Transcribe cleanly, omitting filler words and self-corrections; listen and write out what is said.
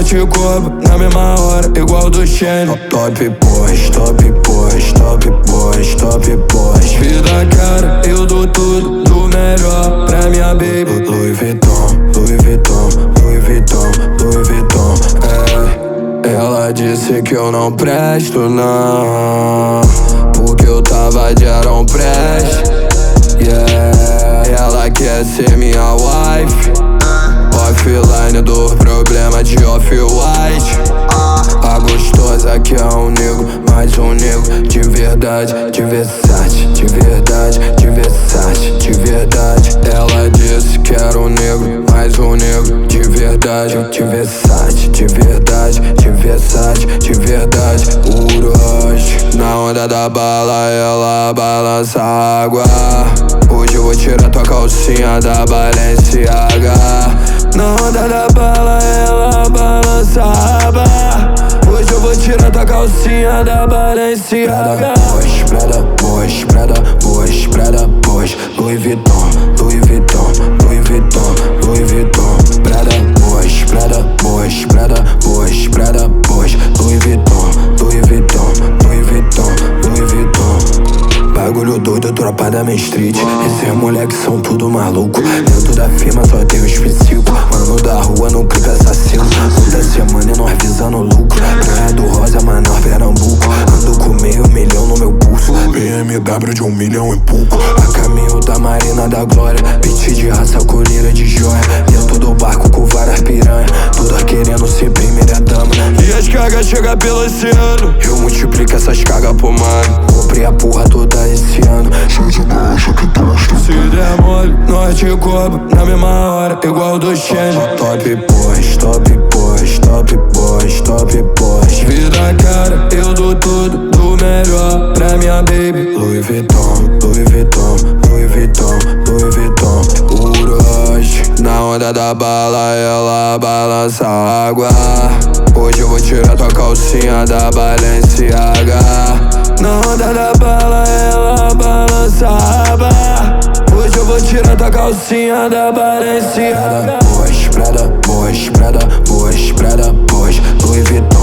te cobro na mesma hora, igual do Shane. Top boys, top boys, top boys, top boys. Vida cara, eu dou tudo do melhor pra minha baby. Louis Vuitton, Louis Vuitton, Louis Vuitton, Louis Vuitton. Ela disse que eu não presto, não, porque eu tava de Aaron Prest. Yeah, ela quer ser minha wife. Offline do problema de off-white. A gostosa que é um negro, mais um negro de verdade, de Versace, de verdade, de Versace, de verdade. Ela disse que era um negro, mais um negro de verdade, de Versace, de verdade, de Versace, de verdade. Hoje, na onda da bala, ela balança a água. Hoje eu vou tirar tua calcinha da Balenciaga. Na onda da bala, ela balança a aba. Hoje eu vou tirar tua calcinha da Balenciaga. Prada Boys, Prada Boys, Prada Boys, Louis Vuitton, Louis Vuitton, Louis Vuitton, Louis Vuitton. Prada Boys, Prada Boys, Prada Boys, Prada Boys, Louis Vuitton, Louis Vuitton, Louis Vuitton, Louis Vuitton. Bagulho doido, tropa da Main Street. Esses moleques são tudo maluco. Dentro da firma só tem os psicos. Mano da rua não clica assassino. Toda semana e nós visando lucro. Praia do Rosa, Manaus, Pernambuco. Ando com meio milhão no meu pulso. BMW de 1 milhão e pouco. A caminho da Marina da Glória. Beat de raça, colheira de joia. Dentro do barco com várias piranha. Todas querendo ser primeira dama. E as cargas chegam pelo oceano. Eu multiplico essas cargas por mano. Comprei a porra toda esse ano. Cheio de gosto que tá. Se der mole, nós te cobro na mesma hora, igual do Shane. Top boys, top boys, top boys, top boys. Vida cara, eu dou tudo do melhor pra minha baby. Louis Vuitton, Louis Vuitton, Louis Vuitton, Louis Vuitton. Hoje, na onda da bala, ela balança a água. Hoje eu vou tirar tua calcinha da Balenciaga. Na onda da bala, ela balança a aba. Hoje eu vou tirar tua calcinha da Balenciaga. Prada Boys, Prada Boys, Prada Boys, Prada Boys, Louis Vuitton.